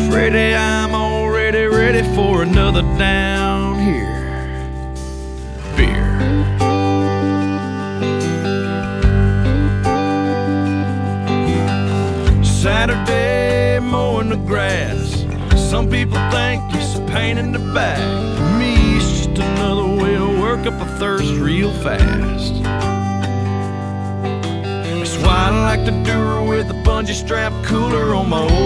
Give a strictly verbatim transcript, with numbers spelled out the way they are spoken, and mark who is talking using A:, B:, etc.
A: Freddie, I'm already ready for another down here beer. Saturday mowing the grass. Some people think it's a pain in the back. For me, it's just another way to work up a thirst real fast. That's why I like to do her with a bungee strap cooler on my old